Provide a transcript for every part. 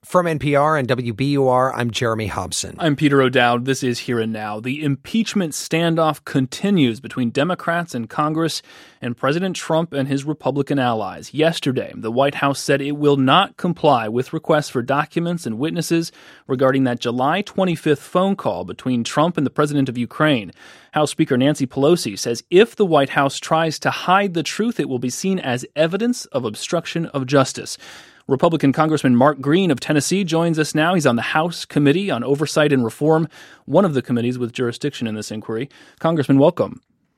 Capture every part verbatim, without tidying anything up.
From N P R and W B U R, I'm Jeremy Hobson. I'm Peter O'Dowd. This is Here and Now. The impeachment standoff continues between Democrats in Congress and President Trump and his Republican allies. Yesterday, the White House said it will not comply with requests for documents and witnesses regarding that July twenty-fifth phone call between Trump and the president of Ukraine. House Speaker Nancy Pelosi says if the White House tries to hide the truth, it will be seen as evidence of obstruction of justice. Republican Congressman Mark Green of Tennessee joins us now. He's on the House Committee on Oversight and Reform, one of the committees with jurisdiction in this inquiry. Congressman, welcome.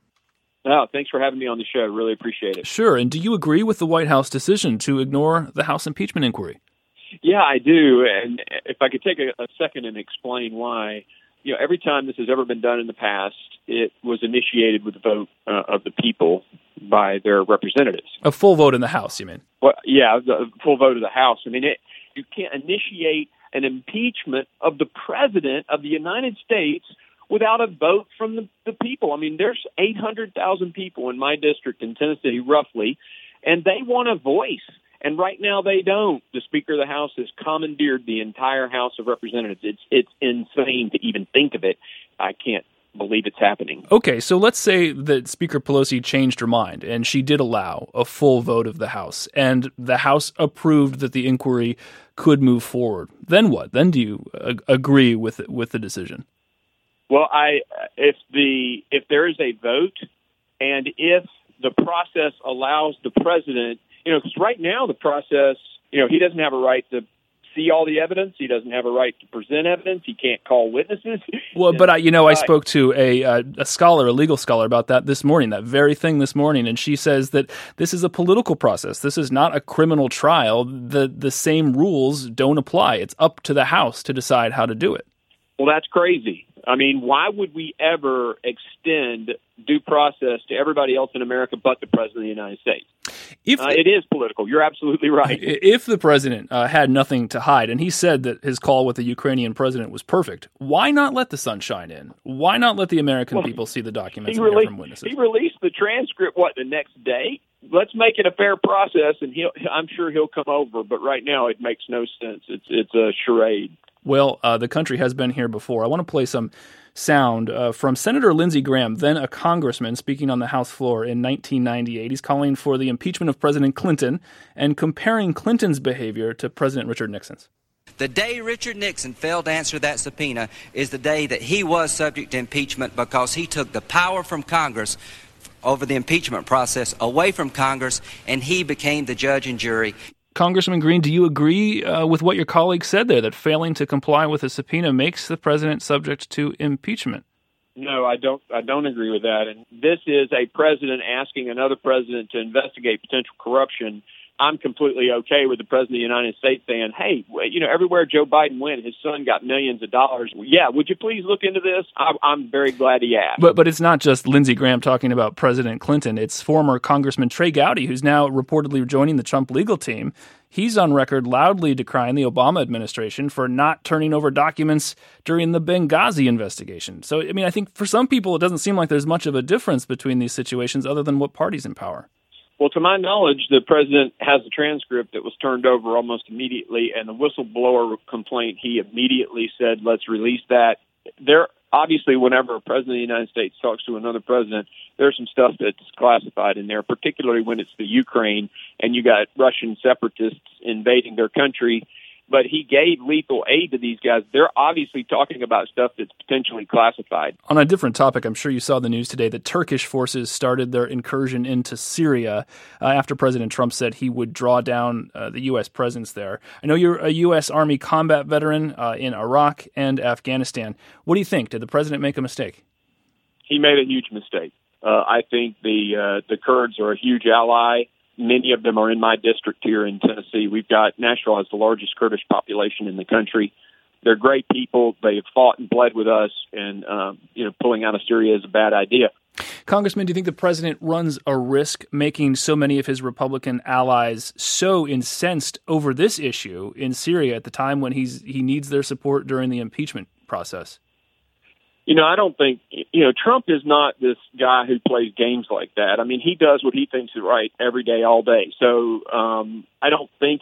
Oh, thanks for having me on the show. Really appreciate it. Sure. And do you agree with the White House decision to ignore the House impeachment inquiry? Yeah, I do. And if I could take a, a second and explain why. You know, every time this has ever been done in the past, it was initiated with the vote uh, of the people by their representatives. A full vote in the House, you mean? Well, yeah, the full vote of the House. I mean, it, you can't initiate an impeachment of the president of the United States without a vote from the, the people. I mean, there's eight hundred thousand people in my district in Tennessee, roughly, and they want a voice. And right now they don't. The Speaker of the House has commandeered the entire House of Representatives. It's it's insane to even think of it. I can't believe it's happening. Okay, so let's say that Speaker Pelosi changed her mind and she did allow a full vote of the House, and the House approved that the inquiry could move forward. Then what? Then do you uh, agree with with the decision? Well, I if the if there is a vote, and if the process allows the president. You know, because right now the process, you know, he doesn't have a right to see all the evidence. He doesn't have a right to present evidence. He can't call witnesses. Well, but, I, you know, I spoke to a, a a scholar, a legal scholar about that this morning, that very thing this morning, and she says that this is a political process. This is not a criminal trial. The, the same rules don't apply. It's up to the House to decide how to do it. Well, that's crazy. I mean, why would we ever extend due process to everybody else in America but the President of the United States? If uh, it is political. You're absolutely right. If the president uh, had nothing to hide, and he said that his call with the Ukrainian president was perfect, why not let the sun shine in? Why not let the American well, people see the documents and released, hear from witnesses? He released the transcript, what, the next day? Let's make it a fair process, and he'll, I'm sure he'll come over. But right now it makes no sense. It's, it's a charade. Well, uh, the country has been here before. I want to play some sound uh, from Senator Lindsey Graham, then a congressman, speaking on the House floor in nineteen ninety-eight. He's calling for the impeachment of President Clinton and comparing Clinton's behavior to President Richard Nixon's. The day Richard Nixon failed to answer that subpoena is the day that he was subject to impeachment because he took the power from Congress over the impeachment process away from Congress, and he became the judge and jury. Congressman Green, do you agree uh, with what your colleague said there, that failing to comply with a subpoena makes the president subject to impeachment? No, I don't. I don't agree with that. And this is a president asking another president to investigate potential corruption. I'm completely okay with the president of the United States saying, hey, you know, everywhere Joe Biden went, his son got millions of dollars. Yeah, would you please look into this? I, I'm very glad he asked. But but it's not just Lindsey Graham talking about President Clinton. It's former Congressman Trey Gowdy, who's now reportedly joining the Trump legal team. He's on record loudly decrying the Obama administration for not turning over documents during the Benghazi investigation. So, I mean, I think for some people, it doesn't seem like there's much of a difference between these situations other than what party's in power. Well, to my knowledge, the president has a transcript that was turned over almost immediately, and the whistleblower complaint, he immediately said, let's release that. There, obviously, whenever a president of the United States talks to another president, there's some stuff that's classified in there, particularly when it's the Ukraine and you got Russian separatists invading their country. But he gave lethal aid to these guys. They're obviously talking about stuff that's potentially classified. On a different topic, I'm sure you saw the news today that Turkish forces started their incursion into Syria uh, after President Trump said he would draw down uh, the U S presence there. I know you're a U S Army combat veteran uh, in Iraq and Afghanistan. What do you think? Did the president make a mistake? He made a huge mistake. Uh, I think the uh, the Kurds are a huge ally. Many of them are in my district here in Tennessee. We've got Nashville has the largest Kurdish population in the country. They're great people. They have fought and bled with us, and um, you know, pulling out of Syria is a bad idea. Congressman, do you think the president runs a risk making so many of his Republican allies so incensed over this issue in Syria at the time when he's he needs their support during the impeachment process? You know, I don't think, you know, Trump is not this guy who plays games like that. I mean, he does what he thinks is right every day, all day. So um, I don't think it's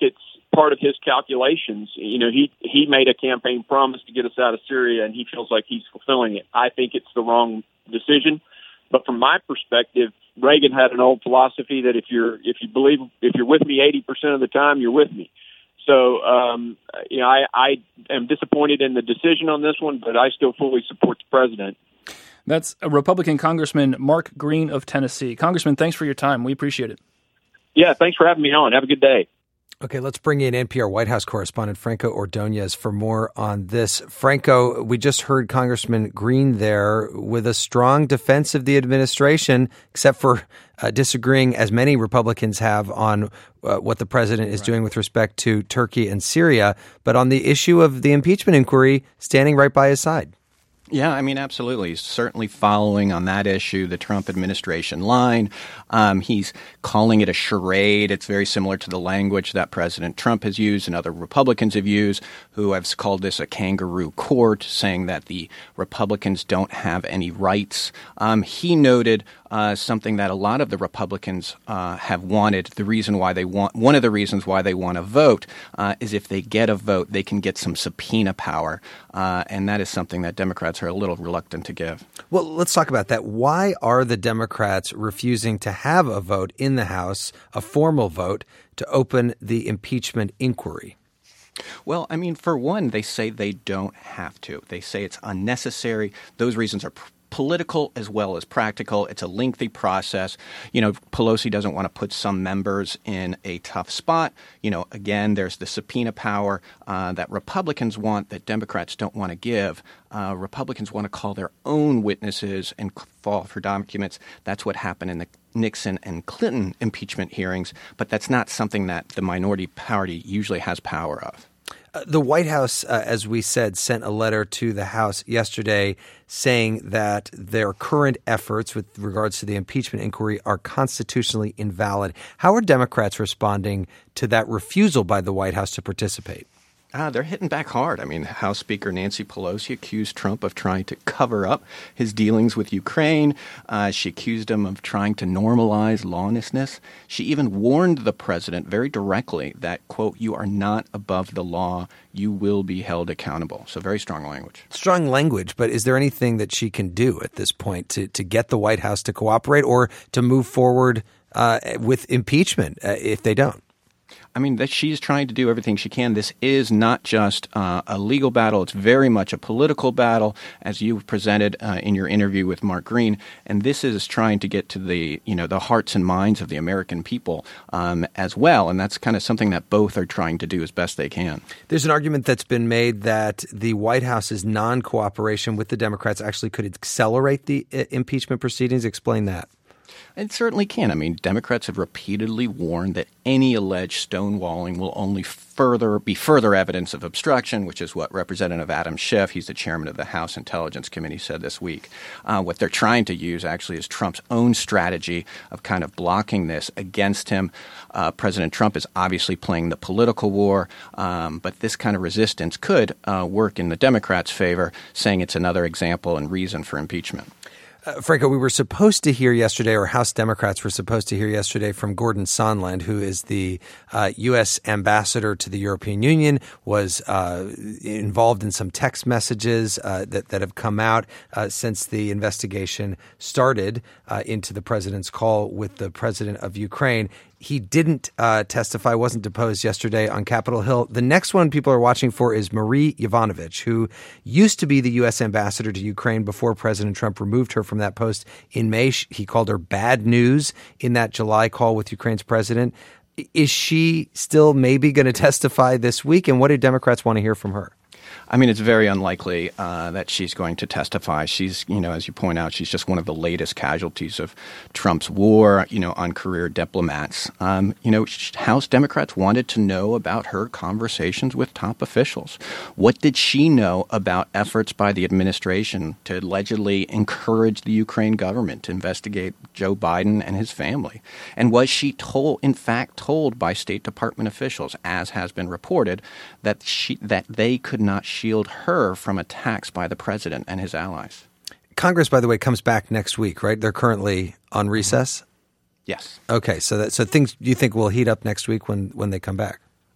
part of his calculations. You know, he he made a campaign promise to get us out of Syria, and he feels like he's fulfilling it. I think it's the wrong decision. But from my perspective, Reagan had an old philosophy that if you're if you believe if you're with me eighty percent of the time, you're with me. So, um, you know, I, I am disappointed in the decision on this one, but I still fully support the president. That's a Republican Congressman Mark Green of Tennessee. Congressman, thanks for your time. We appreciate it. Yeah, thanks for having me on. Have a good day. Okay, let's bring in N P R White House correspondent Franco Ordonez for more on this. Franco, we just heard Congressman Green there with a strong defense of the administration, except for uh, disagreeing, as many Republicans have, on uh, what the president is right. doing with respect to Turkey and Syria. But on the issue of the impeachment inquiry, standing right by his side. Yeah, I mean, absolutely. He's certainly following on that issue the Trump administration line. Um, he's calling it a charade. It's very similar to the language that President Trump has used and other Republicans have used, who have called this a kangaroo court, saying that the Republicans don't have any rights. Um, he noted uh, something that a lot of the Republicans uh, have wanted. The reason why they want, one of the reasons why they want to vote uh, is if they get a vote, they can get some subpoena power. Uh, and that is something that Democrats are a little reluctant to give. Well, let's talk about that. Why are the Democrats refusing to have a vote in the House, a formal vote, to open the impeachment inquiry? Well, I mean, for one, they say they don't have to. They say it's unnecessary. Those reasons are pr- political as well as practical. It's a lengthy process. You know, Pelosi doesn't want to put some members in a tough spot. You know, again, there's the subpoena power uh, that Republicans want that Democrats don't want to give. Uh, Republicans want to call their own witnesses and fall for documents. That's what happened in the Nixon and Clinton impeachment hearings, but that's not something that the minority party usually has power of. Uh, the White House, uh, as we said, sent a letter to the House yesterday saying that their current efforts with regards to the impeachment inquiry are constitutionally invalid. How are Democrats responding to that refusal by the White House to participate? Uh, they're hitting back hard. I mean, House Speaker Nancy Pelosi accused Trump of trying to cover up his dealings with Ukraine. Uh, she accused him of trying to normalize lawlessness. She even warned the president very directly that, quote, you are not above the law. You will be held accountable. So very strong language. Strong language. But is there anything that she can do at this point to, to get the White House to cooperate or to move forward uh, with impeachment uh, if they don't? I mean, that she's trying to do everything she can. This is not just uh, a legal battle. It's very much a political battle, as you presented uh, in your interview with Mark Green. And this is trying to get to the, you know, the hearts and minds of the American people um, as well. And that's kind of something that both are trying to do as best they can. There's an argument that's been made that the White House's non-cooperation with the Democrats actually could accelerate the uh, impeachment proceedings. Explain that. It certainly can. I mean, Democrats have repeatedly warned that any alleged stonewalling will only further be further evidence of obstruction, which is what Representative Adam Schiff, he's the chairman of the House Intelligence Committee, said this week. Uh, what they're trying to use actually is Trump's own strategy of kind of blocking this against him. Uh, President Trump is obviously playing the political war, um, but this kind of resistance could uh, work in the Democrats' favor, saying it's another example and reason for impeachment. Uh, Franco, we were supposed to hear yesterday, or House Democrats were supposed to hear yesterday from Gordon Sondland, who is the uh, U S ambassador to the European Union, was uh, involved in some text messages uh, that, that have come out uh, since the investigation started uh, into the president's call with the president of Ukraine. He didn't uh, testify, wasn't deposed yesterday on Capitol Hill. The next one people are watching for is Marie Yovanovitch, who used to be the U S ambassador to Ukraine before President Trump removed her from that post in May. He called her bad news in that July call with Ukraine's president. Is she still maybe going to testify this week? And what do Democrats want to hear from her? I mean, it's very unlikely uh, that she's going to testify. She's, you know, as you point out, she's just one of the latest casualties of Trump's war, you know, on career diplomats. Um, you know, House Democrats wanted to know about her conversations with top officials. What did she know about efforts by the administration to allegedly encourage the Ukraine government to investigate Joe Biden and his family? And was she told, in fact, told by State Department officials, as has been reported, that she that they could not shield her from attacks by the president and his allies? Congress, by the way, comes back next week, right? They're currently on recess? Yes. Okay, so that so things you think will heat up next week when, when they come back?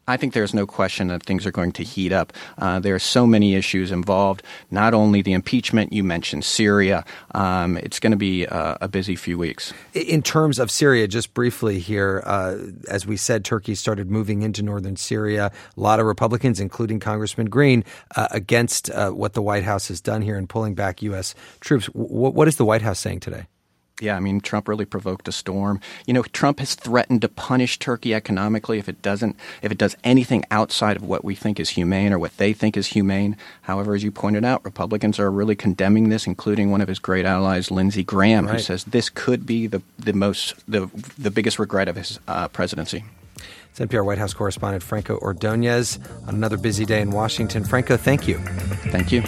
I think there's no question that things are going to heat up. Uh, there are so many issues involved, not only the impeachment, you mentioned Syria. Um, it's going to be uh, a busy few weeks. In terms of Syria, just briefly here, uh, as we said, Turkey started moving into northern Syria. A lot of Republicans, including Congressman Green, uh, against uh, what the White House has done here in pulling back U S troops. W- what is the White House saying today? Yeah, I mean, Trump really provoked a storm. You know, Trump has threatened to punish Turkey economically if it doesn't, if it does anything outside of what we think is humane or what they think is humane. However, as you pointed out, Republicans are really condemning this, including one of his great allies, Lindsey Graham, right, who says this could be the the most the the biggest regret of his uh, presidency. It's N P R White House correspondent Franco Ordonez on another busy day in Washington. Franco, thank you. Thank you.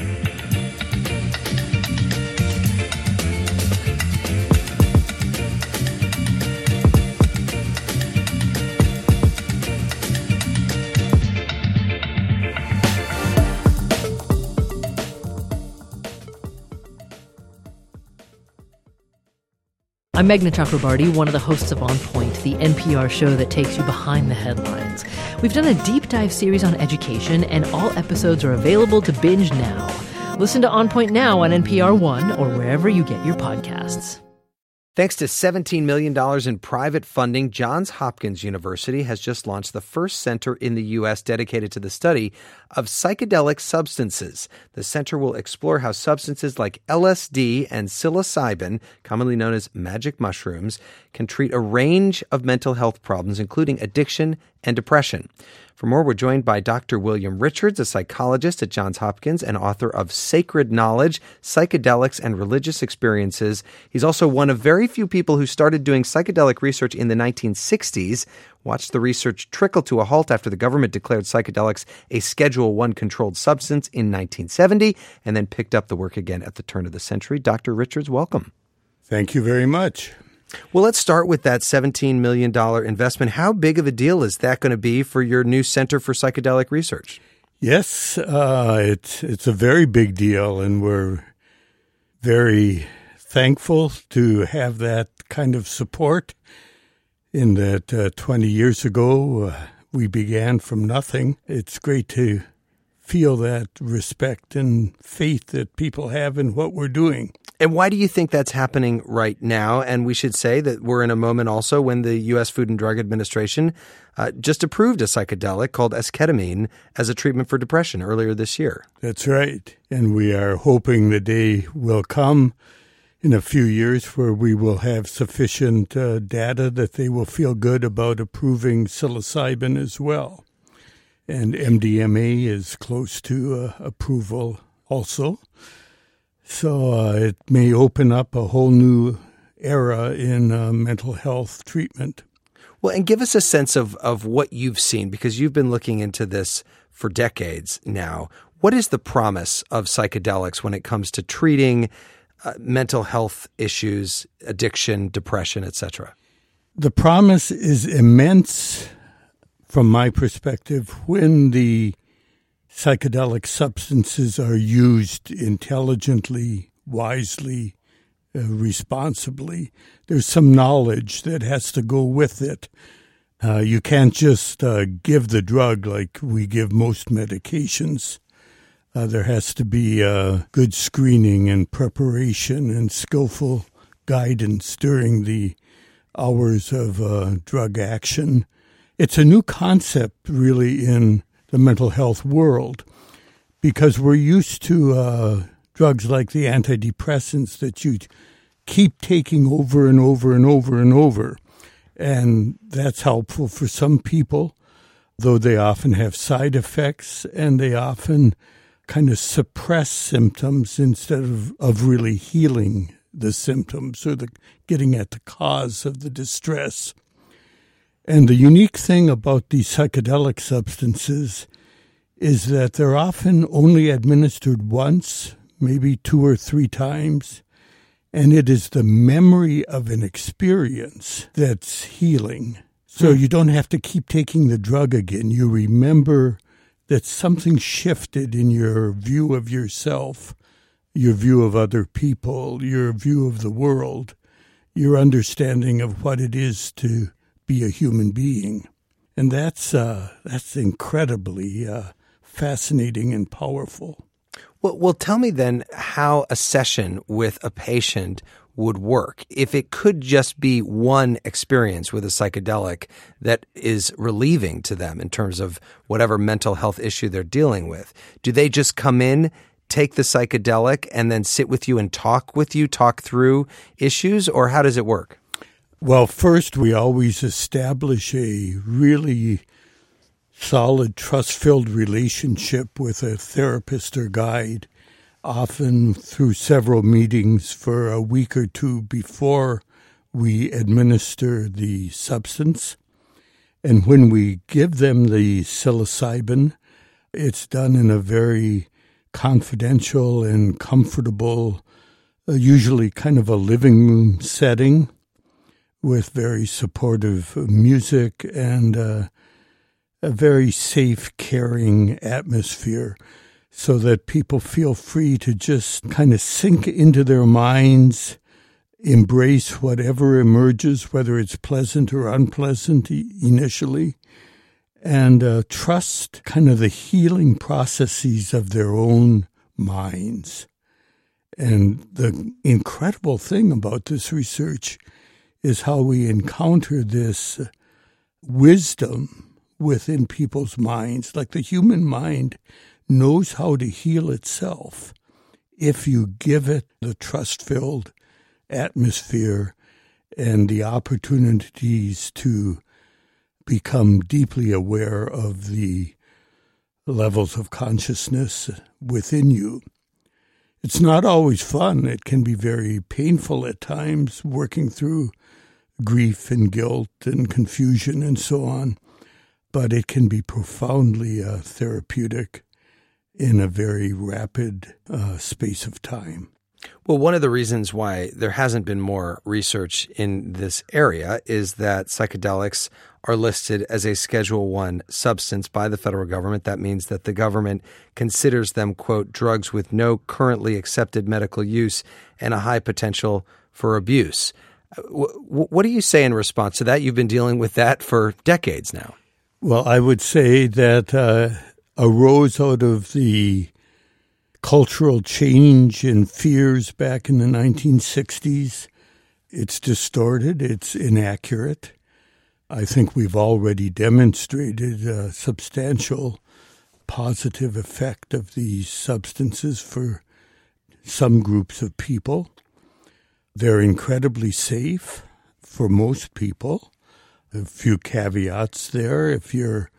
I'm Meghna Chakrabarti, one of the hosts of On Point, the N P R show that takes you behind the headlines. We've done a deep dive series on education, and all episodes are available to binge now. Listen to On Point now on N P R One or wherever you get your podcasts. Thanks to seventeen million dollars in private funding, Johns Hopkins University has just launched the first center in the U S dedicated to the study of psychedelic substances. The center will explore how substances like L S D and psilocybin, commonly known as magic mushrooms, can treat a range of mental health problems, including addiction and depression. For more, we're joined by Doctor William Richards, a psychologist at Johns Hopkins and author of Sacred Knowledge, Psychedelics and Religious Experiences. He's also one of very few people who started doing psychedelic research in the nineteen sixties, watched the research trickle to a halt after the government declared psychedelics a Schedule One controlled substance in nineteen seventy, and then picked up the work again at the turn of the century. Doctor Richards, welcome. Thank you very much. Well, let's start with that seventeen million dollars investment. How big of a deal is that going to be for your new Center for Psychedelic Research? Yes, uh, it's it's a very big deal, and we're very thankful to have that kind of support. In that uh, twenty years ago, uh, we began from nothing. It's great to feel that respect and faith that people have in what we're doing. And why do you think that's happening right now? And we should say that we're in a moment also when the U S Food and Drug Administration uh, just approved a psychedelic called esketamine as a treatment for depression earlier this year. That's right. And we are hoping the day will come in a few years where we will have sufficient uh, data that they will feel good about approving psilocybin as well. And M D M A is close to uh, approval also. So uh, it may open up a whole new era in uh, mental health treatment. Well, and give us a sense of, of what you've seen, because you've been looking into this for decades now. What is the promise of psychedelics when it comes to treating uh, mental health issues, addiction, depression, et cetera? The promise is immense from my perspective when the psychedelic substances are used intelligently, wisely, uh, responsibly. There's some knowledge that has to go with it. Uh, you can't just uh, give the drug like we give most medications. Uh, there has to be uh, good screening and preparation and skillful guidance during the hours of uh, drug action. It's a new concept, really, in the mental health world, because we're used to uh, drugs like the antidepressants that you keep taking over and over and over and over. And that's helpful for some people, though they often have side effects and they often kind of suppress symptoms instead of, of really healing the symptoms or the getting at the cause of the distress. And the unique thing about these psychedelic substances is that they're often only administered once, maybe two or three times, and it is the memory of an experience that's healing. So you don't have to keep taking the drug again. You remember that something shifted in your view of yourself, your view of other people, your view of the world, your understanding of what it is to be a human being. And that's uh, that's incredibly uh, fascinating and powerful. Well, well, tell me then how a session with a patient would work. If it could just be one experience with a psychedelic that is relieving to them in terms of whatever mental health issue they're dealing with, do they just come in, take the psychedelic, and then sit with you and talk with you, talk through issues, or how does it work? Well, first, we always establish a really solid, trust-filled relationship with a therapist or guide, often through several meetings for a week or two before we administer the substance. And when we give them the psilocybin, it's done in a very confidential and comfortable, uh, usually kind of a living room setting, with very supportive music and uh, a very safe, caring atmosphere so that people feel free to just kind of sink into their minds, embrace whatever emerges, whether it's pleasant or unpleasant initially, and uh, trust kind of the healing processes of their own minds. And the incredible thing about this research is how we encounter this wisdom within people's minds. Like the human mind knows how to heal itself if you give it the trust-filled atmosphere and the opportunities to become deeply aware of the levels of consciousness within you. It's not always fun. It can be very painful at times, working through grief and guilt and confusion and so on. But it can be profoundly uh, therapeutic in a very rapid uh, space of time. Well, one of the reasons why there hasn't been more research in this area is that psychedelics are listed as a Schedule One substance by the federal government. That means that the government considers them, quote, drugs with no currently accepted medical use and a high potential for abuse. What do you say in response to that? You've been dealing with that for decades now. Well, I would say that uh, arose out of the cultural change and fears back in the nineteen sixties. It's distorted. It's inaccurate. I think we've already demonstrated a substantial positive effect of these substances for some groups of people. They're incredibly safe for most people. A few caveats there. If you're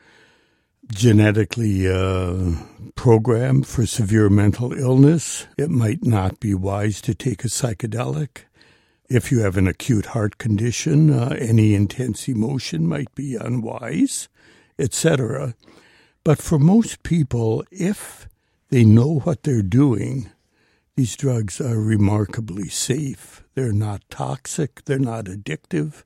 genetically uh, programmed for severe mental illness, it might not be wise to take a psychedelic. If you have an acute heart condition, uh, any intense emotion might be unwise, et cetera. But for most people, if they know what they're doing, these drugs are remarkably safe. They're not toxic. They're not addictive.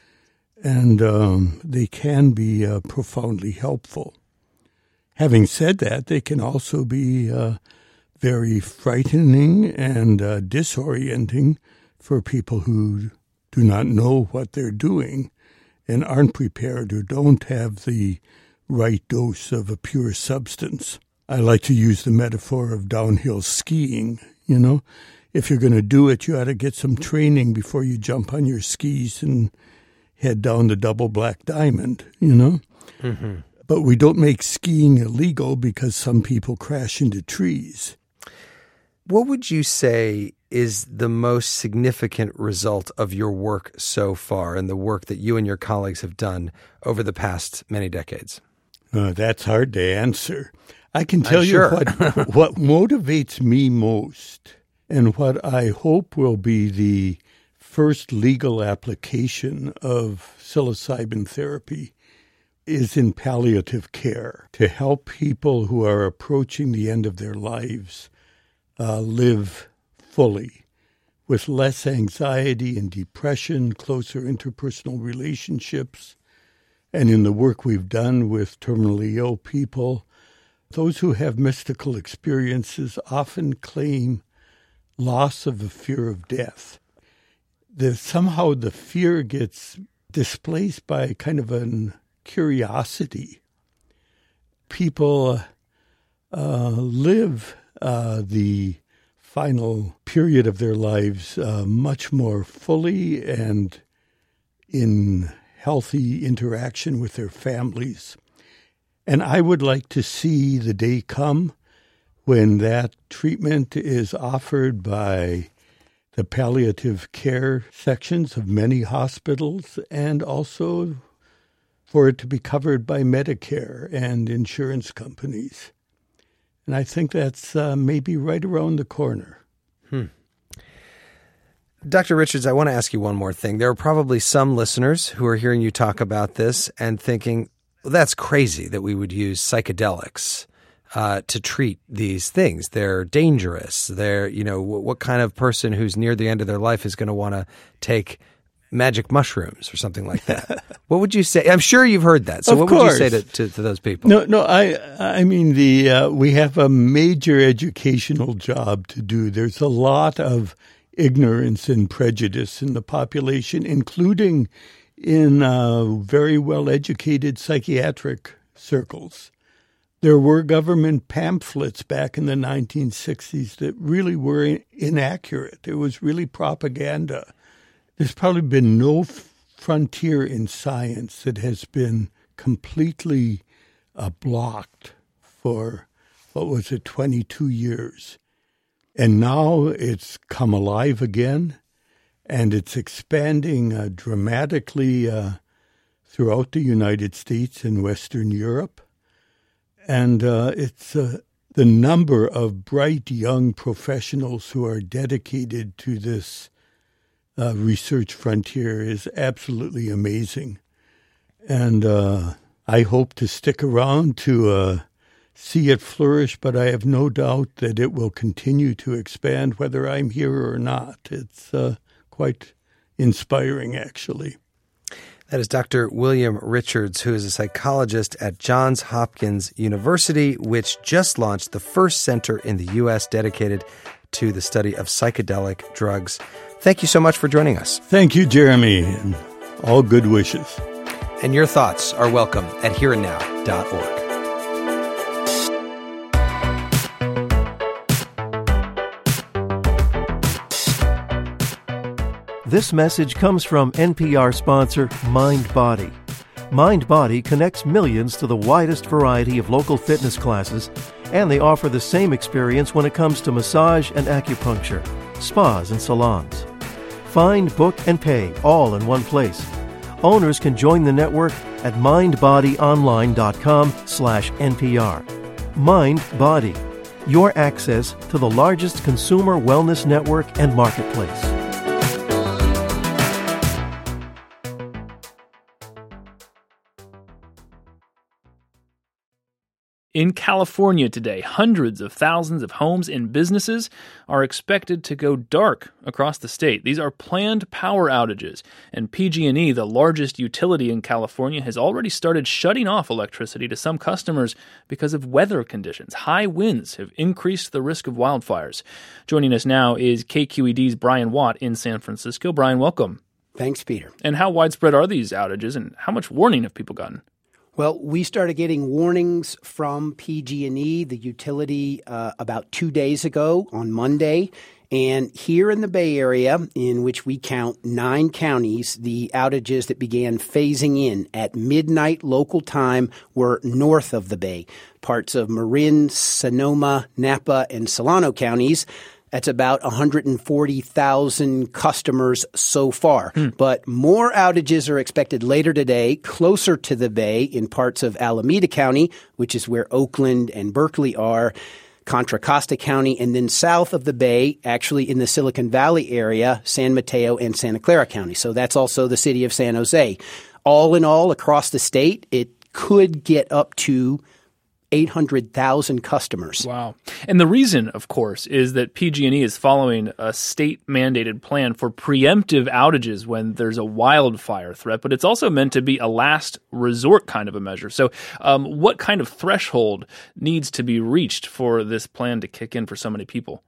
And um, they can be uh, profoundly helpful. Having said that, they can also be uh, very frightening and uh, disorienting for people who do not know what they're doing and aren't prepared or don't have the right dose of a pure substance. I like to use the metaphor of downhill skiing. You know, if you're going to do it, you ought to get some training before you jump on your skis and head down the double black diamond, you know. Mm-hmm. But we don't make skiing illegal because some people crash into trees. What would you say is the most significant result of your work so far and the work that you and your colleagues have done over the past many decades? Uh, that's hard to answer. I can tell I'm you sure. what, what motivates me most and what I hope will be the first legal application of psilocybin therapy is in palliative care, to help people who are approaching the end of their lives uh, live fully, with less anxiety and depression, closer interpersonal relationships. And in the work we've done with terminally ill people, those who have mystical experiences often claim loss of the fear of death. The, somehow the fear gets displaced by kind of an curiosity. People uh, live uh, the final period of their lives uh, much more fully and in healthy interaction with their families. And I would like to see the day come when that treatment is offered by the palliative care sections of many hospitals, and also for it to be covered by Medicare and insurance companies. And I think that's uh, maybe right around the corner. Hmm. Doctor Richards, I want to ask you one more thing. There are probably some listeners who are hearing you talk about this and thinking, well, that's crazy that we would use psychedelics uh, to treat these things. They're dangerous. They're, you know, w- what kind of person who's near the end of their life is going to want to take magic mushrooms or something like that? What would you say? I'm sure you've heard that. So of what course. would you say to, to, to those people? No, no. I, I mean, the uh, we have a major educational job to do. There's a lot of ignorance and prejudice in the population, including in uh, very well-educated psychiatric circles. There were government pamphlets back in the nineteen sixties that really were inaccurate. It was really propaganda. There's probably been no frontier in science that has been completely uh, blocked for, what was it, twenty-two years. And now it's come alive again, and it's expanding uh, dramatically uh, throughout the United States and Western Europe. And uh, it's uh, the number of bright young professionals who are dedicated to this uh, research frontier is absolutely amazing. And uh, I hope to stick around to uh, see it flourish, but I have no doubt that it will continue to expand whether I'm here or not. It's uh, quite inspiring, actually. That is Doctor William Richards, who is a psychologist at Johns Hopkins University, which just launched the first center in the U S dedicated to the study of psychedelic drugs. Thank you so much for joining us. Thank you, Jeremy, and all good wishes. And your thoughts are welcome at here and now dot org. This message comes from N P R sponsor MindBody. MindBody connects millions to the widest variety of local fitness classes, and they offer the same experience when it comes to massage and acupuncture, spas and salons. Find, book, and pay all in one place. Owners can join the network at mindbodyonline.com slash NPR. MindBody, your access to the largest consumer wellness network and marketplace. In California today, hundreds of thousands of homes and businesses are expected to go dark across the state. These are planned power outages, and P G and E, the largest utility in California, has already started shutting off electricity to some customers because of weather conditions. High winds have increased the risk of wildfires. Joining us now is K Q E D's Brian Watt in San Francisco. Brian, welcome. Thanks, Peter. And how widespread are these outages, and how much warning have people gotten? Well, we started getting warnings from P G and E, the utility, uh, about two days ago on Monday. And here in the Bay Area, in which we count nine counties, the outages that began phasing in at midnight local time were north of the Bay. Parts of Marin, Sonoma, Napa, and Solano counties. That's about one hundred forty thousand customers so far. Hmm. But more outages are expected later today, closer to the Bay in parts of Alameda County, which is where Oakland and Berkeley are, Contra Costa County, and then south of the Bay, actually in the Silicon Valley area, San Mateo and Santa Clara County. So that's also the city of San Jose. All in all, across the state, it could get up to eight hundred thousand customers. Wow. And the reason, of course, is that P G and E is following a state-mandated plan for preemptive outages when there's a wildfire threat, but it's also meant to be a last resort kind of a measure. So um, what kind of threshold needs to be reached for this plan to kick in for so many people?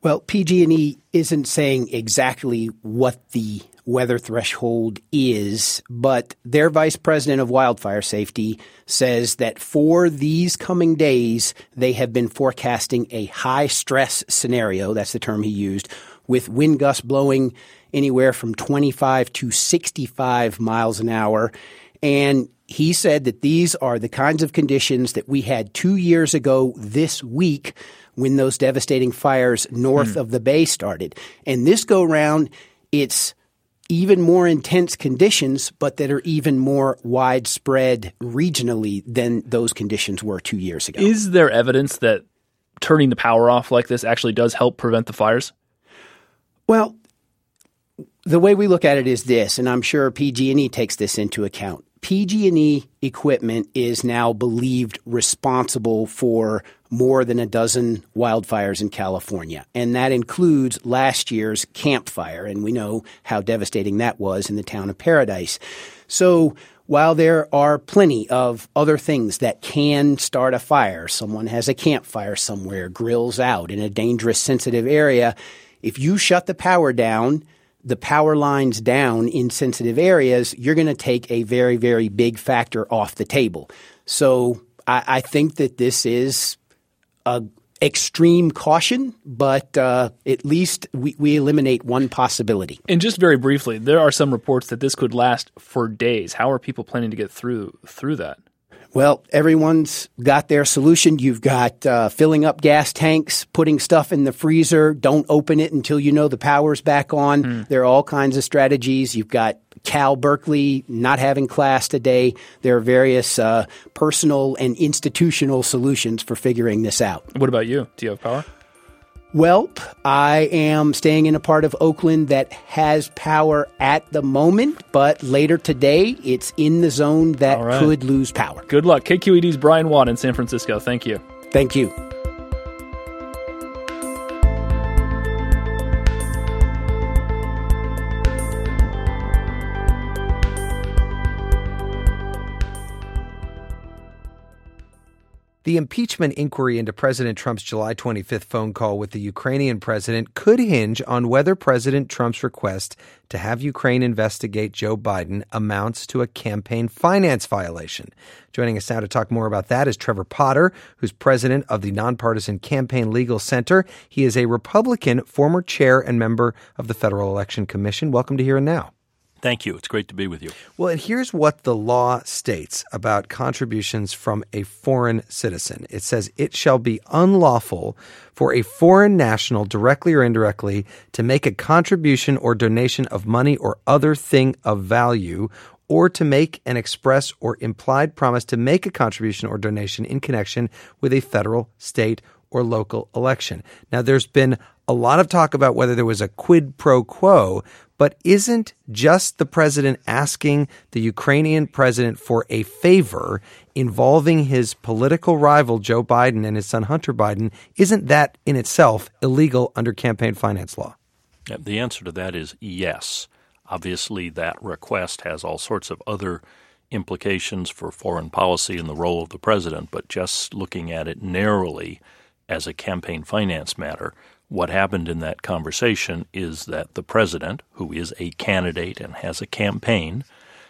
Well, P G and E isn't saying exactly what the weather threshold is, but their vice president of wildfire safety says that for these coming days, they have been forecasting a high stress scenario. That's the term he used, with wind gusts blowing anywhere from twenty-five to sixty-five miles an hour. And he said that these are the kinds of conditions that we had two years ago this week when those devastating fires north mm. of the Bay started. And this go round, it's even more intense conditions, but that are even more widespread regionally than those conditions were two years ago. Is there evidence that turning the power off like this actually does help prevent the fires? Well, the way we look at it is this, and I'm sure P G and E takes this into account. P G and E equipment is now believed responsible for more than a dozen wildfires in California, and that includes last year's Camp Fire, and we know how devastating that was in the town of Paradise. So while there are plenty of other things that can start a fire, someone has a campfire somewhere, grills out in a dangerous, sensitive area, if you shut the power down, the power lines down in sensitive areas, you're going to take a very, very big factor off the table. So I, I think that this is a extreme caution, but uh, at least we, we eliminate one possibility. And just very briefly, there are some reports that this could last for days. How are people planning to get through through that? Well, everyone's got their solution. You've got uh, filling up gas tanks, putting stuff in the freezer. Don't open it until you know the power's back on. Mm. There are all kinds of strategies. You've got Cal Berkeley not having class today. There are various uh, personal and institutional solutions for figuring this out. What about you? Do you have power? Well, I am staying in a part of Oakland that has power at the moment, but later today, it's in the zone that right. could lose power. Good luck. K Q E D's Brian Watt in San Francisco. Thank you. Thank you. The impeachment inquiry into President Trump's July twenty-fifth phone call with the Ukrainian president could hinge on whether President Trump's request to have Ukraine investigate Joe Biden amounts to a campaign finance violation. Joining us now to talk more about that is Trevor Potter, who's president of the Nonpartisan Campaign Legal Center. He is a Republican, former chair and member of the Federal Election Commission. Welcome to Here and Now. Thank you. It's great to be with you. Well, and here's what the law states about contributions from a foreign citizen. It says it shall be unlawful for a foreign national, directly or indirectly, to make a contribution or donation of money or other thing of value, or to make an express or implied promise to make a contribution or donation in connection with a federal, state, or local election. Now, there's been a lot of talk about whether there was a quid pro quo, but isn't just the president asking the Ukrainian president for a favor involving his political rival, Joe Biden, and his son, Hunter Biden, isn't that in itself illegal under campaign finance law? The answer to that is yes. Obviously, that request has all sorts of other implications for foreign policy and the role of the president, but just looking at it narrowly as a campaign finance matter, what happened in that conversation is that the president, who is a candidate and has a campaign,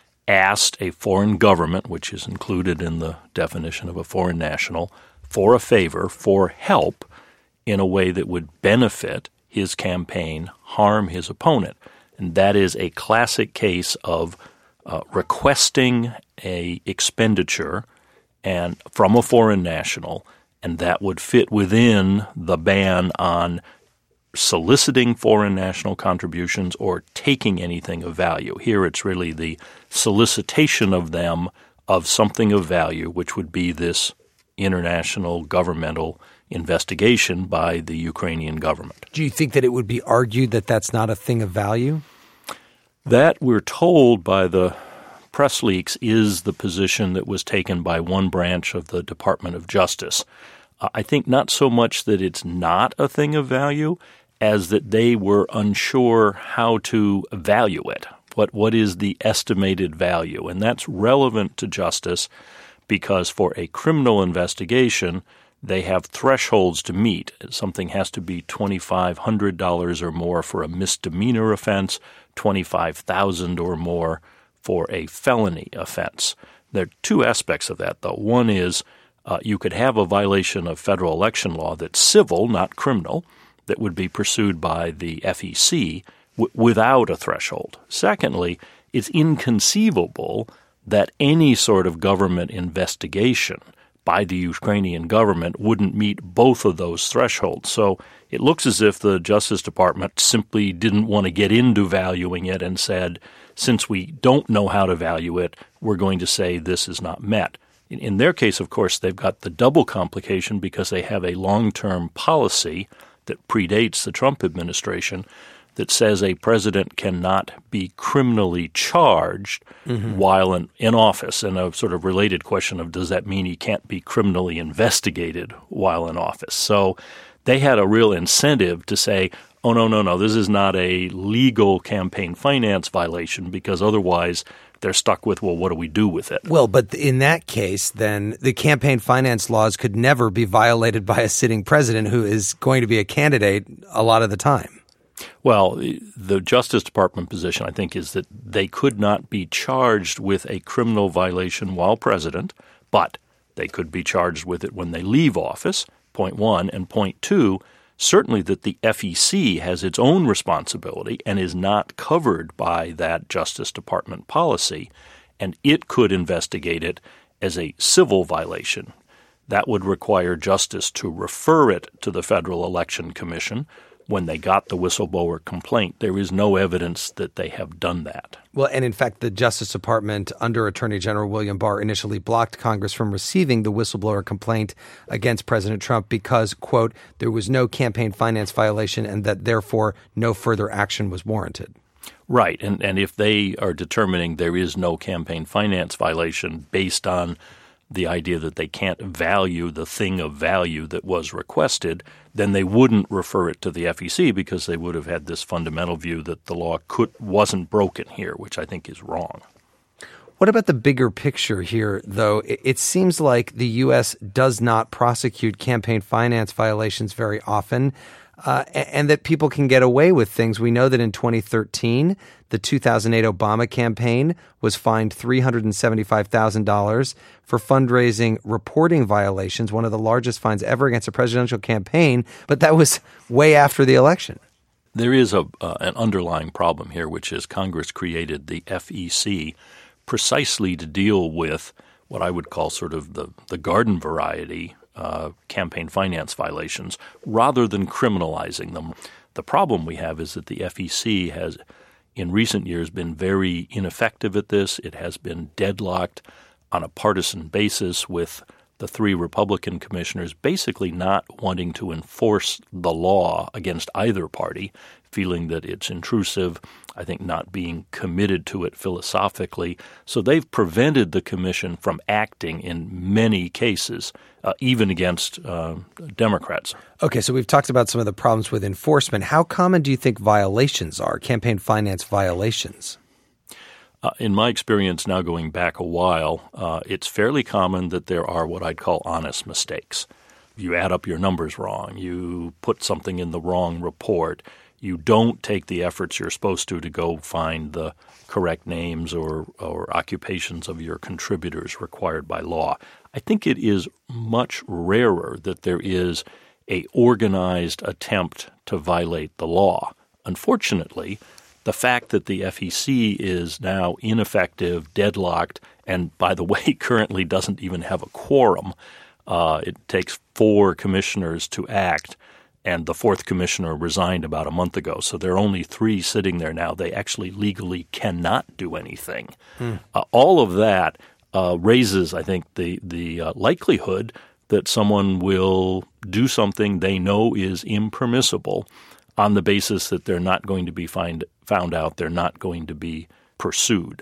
asked a foreign government, which is included in the definition of a foreign national, for a favor, for help in a way that would benefit his campaign, harm his opponent. And that is a classic case of uh, requesting a expenditure and from a foreign national, and that would fit within the ban on soliciting foreign national contributions or taking anything of value. Here it's really the solicitation of them of something of value, which would be this international governmental investigation by the Ukrainian government. Do you think that it would be argued that that's not a thing of value? That, we're told by the press leaks, is the position that was taken by one branch of the Department of Justice. Uh, I think not so much that it's not a thing of value as that they were unsure how to value it. What what is the estimated value? And that's relevant to justice because for a criminal investigation, they have thresholds to meet. Something has to be twenty-five hundred dollars or more for a misdemeanor offense, twenty-five thousand dollars or more for a felony offense. There are two aspects of that, though. One is uh, you could have a violation of federal election law that's civil, not criminal, that would be pursued by the F E C w- without a threshold. Secondly, it's inconceivable that any sort of government investigation by the Ukrainian government wouldn't meet both of those thresholds. So it looks as if the Justice Department simply didn't want to get into valuing it and said, since we don't know how to value it, we're going to say this is not met. In, in their case, of course, they've got the double complication because they have a long-term policy that predates the Trump administration that says a president cannot be criminally charged mm-hmm. while in, in office. And a sort of related question of does that mean he can't be criminally investigated while in office? So they had a real incentive to say, oh, no, no, no, this is not a legal campaign finance violation because otherwise they're stuck with, well, what do we do with it? Well, but in that case, then the campaign finance laws could never be violated by a sitting president who is going to be a candidate a lot of the time. Well, the Justice Department position, I think, is that they could not be charged with a criminal violation while president, but they could be charged with it when they leave office, point one. And point two, certainly that the F E C has its own responsibility and is not covered by that Justice Department policy, and it could investigate it as a civil violation. That would require justice to refer it to the Federal Election Commission. When they got the whistleblower complaint, there is no evidence that they have done that. Well, and in fact, the Justice Department under Attorney General William Barr initially blocked Congress from receiving the whistleblower complaint against President Trump because, quote, there was no campaign finance violation and that therefore no further action was warranted. Right. And, and if they are determining there is no campaign finance violation based on the idea that they can't value the thing of value that was requested, then they wouldn't refer it to the F E C because they would have had this fundamental view that the law could wasn't broken here, which I think is wrong. What about the bigger picture here, though? It seems like the U S does not prosecute campaign finance violations very often, uh, and that people can get away with things. We know that in twenty thirteen, the two thousand eight Obama campaign was fined three hundred seventy-five thousand dollars for fundraising reporting violations, one of the largest fines ever against a presidential campaign, but that was way after the election. There is a uh, an underlying problem here, which is Congress created the F E C precisely to deal with what I would call sort of the, the garden variety uh, campaign finance violations rather than criminalizing them. The problem we have is that the F E C has in recent years been very ineffective at this. It has been deadlocked on a partisan basis with the three Republican commissioners basically not wanting to enforce the law against either party, feeling that it's intrusive, I think not being committed to it philosophically. So they've prevented the commission from acting in many cases, uh, even against uh, Democrats. Okay, so we've talked about some of the problems with enforcement. How common do you think violations are, campaign finance violations? Uh, in my experience now going back a while, uh, it's fairly common that there are what I'd call honest mistakes. You add up your numbers wrong. You put something in the wrong report. You don't take the efforts you're supposed to to go find the correct names or, or occupations of your contributors required by law. I think it is much rarer that there is a organized attempt to violate the law. Unfortunately, the fact that the F E C is now ineffective, deadlocked, and by the way, currently doesn't even have a quorum. Uh, it takes four commissioners to act, and the fourth commissioner resigned about a month ago. So there are only three sitting there now. They actually legally cannot do anything. Hmm. Uh, all of that uh, raises, I think, the, the uh, likelihood that someone will do something they know is impermissible on the basis that they're not going to be find, found out, they're not going to be pursued.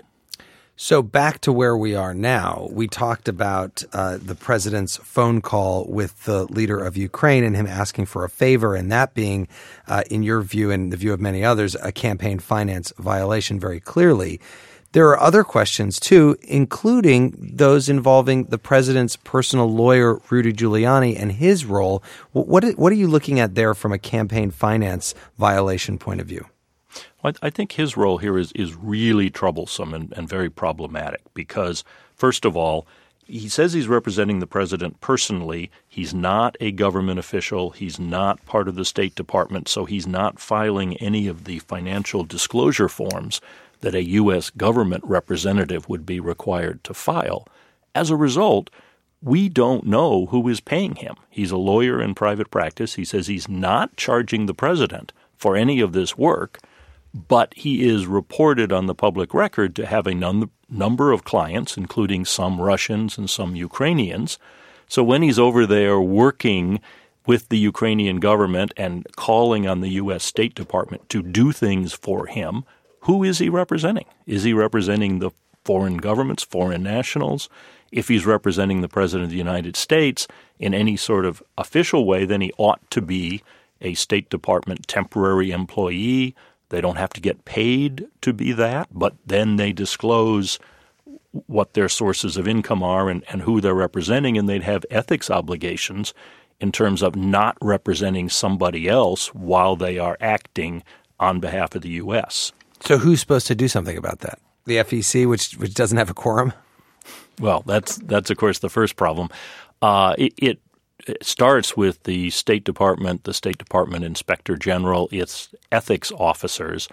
So back to where we are now, we talked about uh, the president's phone call with the leader of Ukraine and him asking for a favor, and that being, uh, in your view and the view of many others, a campaign finance violation very clearly. There are other questions, too, including those involving the president's personal lawyer, Rudy Giuliani, and his role. What, what are you looking at there from a campaign finance violation point of view? Well, I think his role here is, is really troublesome and, and very problematic because, first of all, he says he's representing the president personally. He's not a government official. He's not part of the State Department, so he's not filing any of the financial disclosure forms that a U S government representative would be required to file. As a result, we don't know who is paying him. He's a lawyer in private practice. He says he's not charging the president for any of this work, but he is reported on the public record to have a num- number of clients, including some Russians and some Ukrainians. So when he's over there working with the Ukrainian government and calling on the U S State Department to do things for him, who is he representing? Is he representing the foreign governments, foreign nationals? If he's representing the President of the United States in any sort of official way, then he ought to be a State Department temporary employee. They don't have to get paid to be that, but then they disclose what their sources of income are and, and who they're representing, and they'd have ethics obligations in terms of not representing somebody else while they are acting on behalf of the U S. So who's supposed to do something about that? The F E C, which which doesn't have a quorum? Well, that's, that's of course, the first problem. Uh, it, it It starts with the State Department, the State Department Inspector General, its ethics officers,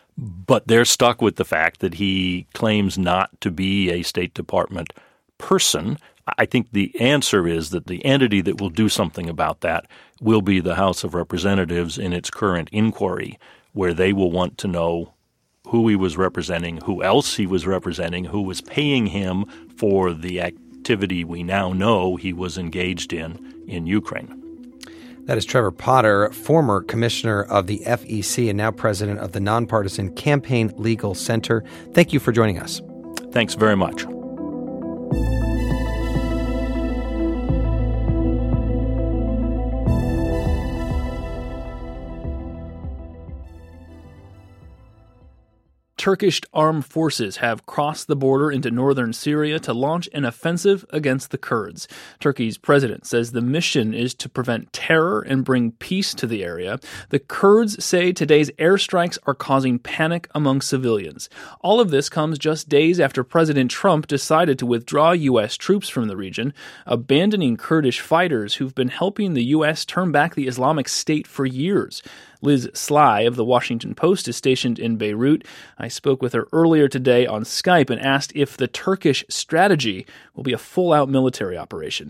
but they're stuck with the fact that he claims not to be a State Department person. I think the answer is that the entity that will do something about that will be the House of Representatives in its current inquiry, where they will want to know who he was representing, who else he was representing, who was paying him for the activity we now know he was engaged in in Ukraine. That is Trevor Potter, former commissioner of the F E C and now president of the Nonpartisan Campaign Legal Center. Thank you for joining us. Thanks very much. Turkish armed forces have crossed the border into northern Syria to launch an offensive against the Kurds. Turkey's president says the mission is to prevent terror and bring peace to the area. The Kurds say today's airstrikes are causing panic among civilians. All of this comes just days after President Trump decided to withdraw U S troops from the region, abandoning Kurdish fighters who've been helping the U S turn back the Islamic State for years. Liz Sly of The Washington Post is stationed in Beirut. I spoke with her earlier today on Skype and asked if the Turkish strategy will be a full-out military operation.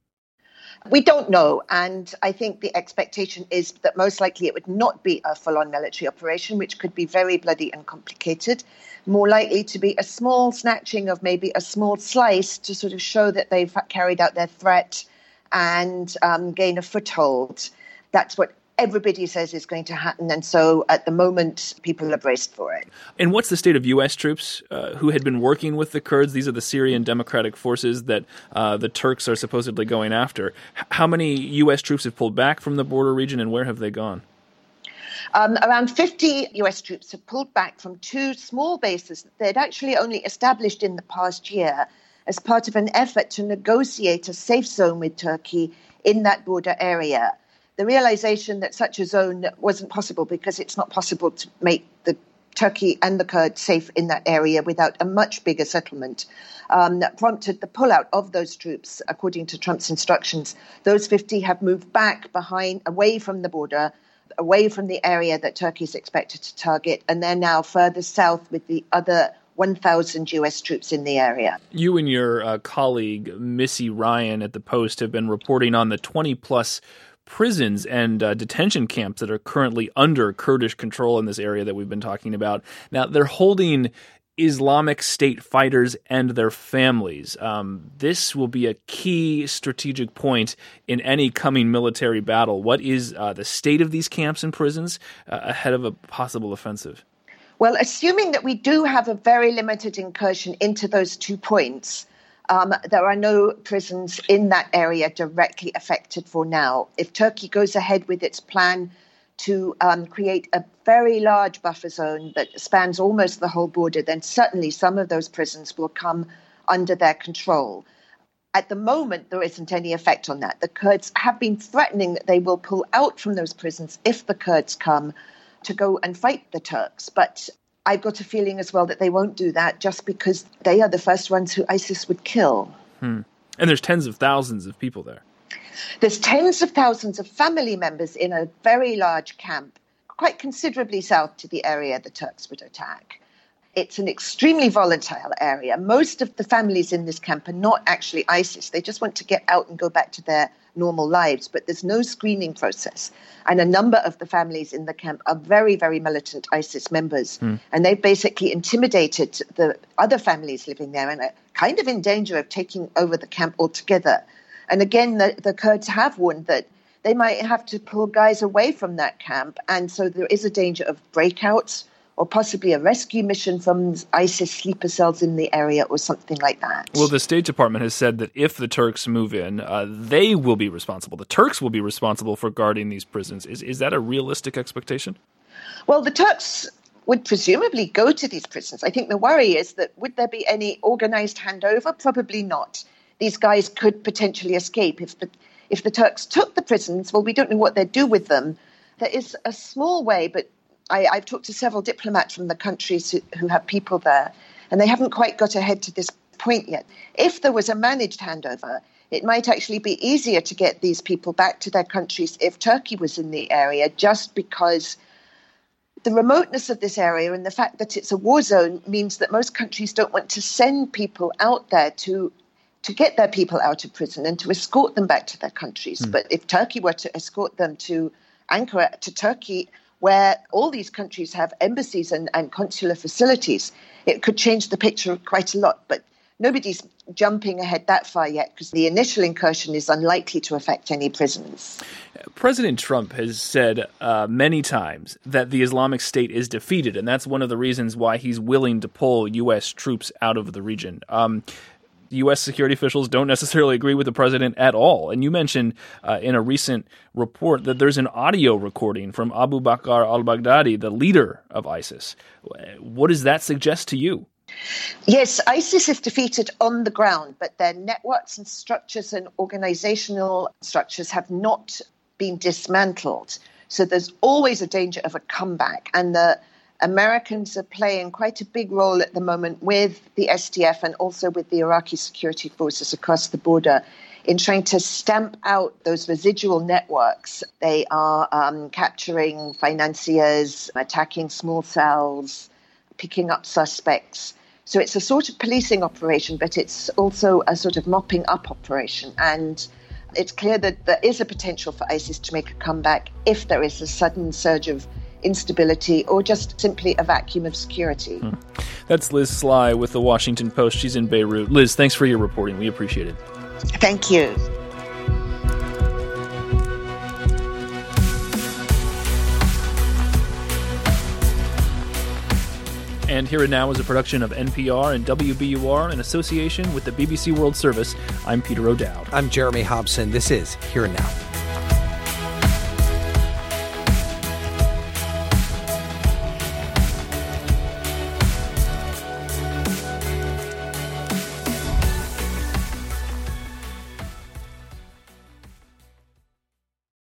We don't know, and I think the expectation is that most likely it would not be a full-on military operation, which could be very bloody and complicated. More likely to be a small snatching of maybe a small slice to sort of show that they've carried out their threat and um, gain a foothold. That's what everybody says is going to happen, and so at the moment, people are braced for it. And what's the state of U S troops uh, who had been working with the Kurds? These are the Syrian Democratic Forces that uh, the Turks are supposedly going after. H- how many U S troops have pulled back from the border region, and where have they gone? Um, around fifty U S troops have pulled back from two small bases that they'd actually only established in the past year as part of an effort to negotiate a safe zone with Turkey in that border area. The realization that such a zone wasn't possible because it's not possible to make the Turkey and the Kurds safe in that area without a much bigger settlement um, that prompted the pullout of those troops, according to Trump's instructions. Those fifty have moved back behind, away from the border, away from the area that Turkey is expected to target, and they're now further south with the other one thousand U S troops in the area. You and your uh, colleague, Missy Ryan at the Post, have been reporting on the twenty-plus prisons and uh, detention camps that are currently under Kurdish control in this area that we've been talking about. Now, they're holding Islamic State fighters and their families. Um, this will be a key strategic point in any coming military battle. What is uh, the state of these camps and prisons uh, ahead of a possible offensive? Well, assuming that we do have a very limited incursion into those two points, Um, there are no prisons in that area directly affected for now. If Turkey goes ahead with its plan to um, create a very large buffer zone that spans almost the whole border, then certainly some of those prisons will come under their control. At the moment, there isn't any effect on that. The Kurds have been threatening that they will pull out from those prisons if the Kurds come to go and fight the Turks. But I've got a feeling as well that they won't do that just because they are the first ones who ISIS would kill. Hmm. And there's tens of thousands of people there. There's tens of thousands of family members in a very large camp, quite considerably south to the area the Turks would attack. It's an extremely volatile area. Most of the families in this camp are not actually ISIS. They just want to get out and go back to their normal lives, but there's no screening process. And a number of the families in the camp are very, very militant ISIS members. Mm. And they've basically intimidated the other families living there and are kind of in danger of taking over the camp altogether. And again, the, the Kurds have warned that they might have to pull guys away from that camp. And so there is a danger of breakouts or possibly a rescue mission from ISIS sleeper cells in the area or something like that. Well, the State Department has said that if the Turks move in, uh, they will be responsible. The Turks will be responsible for guarding these prisons. Is, is that a realistic expectation? Well, the Turks would presumably go to these prisons. I think the worry is that would there be any organized handover? Probably not. These guys could potentially escape. If the, if the Turks took the prisons, well, we don't know what they'd do with them. There is a small way, but I, I've talked to several diplomats from the countries who, who have people there, and they haven't quite got ahead to this point yet. If there was a managed handover, it might actually be easier to get these people back to their countries if Turkey was in the area, just because the remoteness of this area and the fact that it's a war zone means that most countries don't want to send people out there to to get their people out of prison and to escort them back to their countries. Mm. But if Turkey were to escort them to Ankara, to Turkey, where all these countries have embassies and, and consular facilities, it could change the picture quite a lot. But nobody's jumping ahead that far yet because the initial incursion is unlikely to affect any prisons. President Trump has said uh, many times that the Islamic State is defeated, and that's one of the reasons why he's willing to pull U S troops out of the region. Um, U S security officials don't necessarily agree with the president at all. And you mentioned uh, in a recent report that there's an audio recording from Abu Bakr al-Baghdadi, the leader of ISIS. What does that suggest to you? Yes, ISIS is defeated on the ground, but their networks and structures and organizational structures have not been dismantled. So there's always a danger of a comeback. And the Americans are playing quite a big role at the moment with the S D F and also with the Iraqi security forces across the border in trying to stamp out those residual networks. They are um, capturing financiers, attacking small cells, picking up suspects. So it's a sort of policing operation, but it's also a sort of mopping up operation. And it's clear that there is a potential for ISIS to make a comeback if there is a sudden surge of instability or just simply a vacuum of security. Hmm. That's Liz Sly with The Washington Post. She's in Beirut. Liz, thanks for your reporting. We appreciate it. Thank you. And Here and Now is a production of N P R and W B U R in association with the B B C World Service. I'm Peter O'Dowd. I'm Jeremy Hobson. This is Here and Now.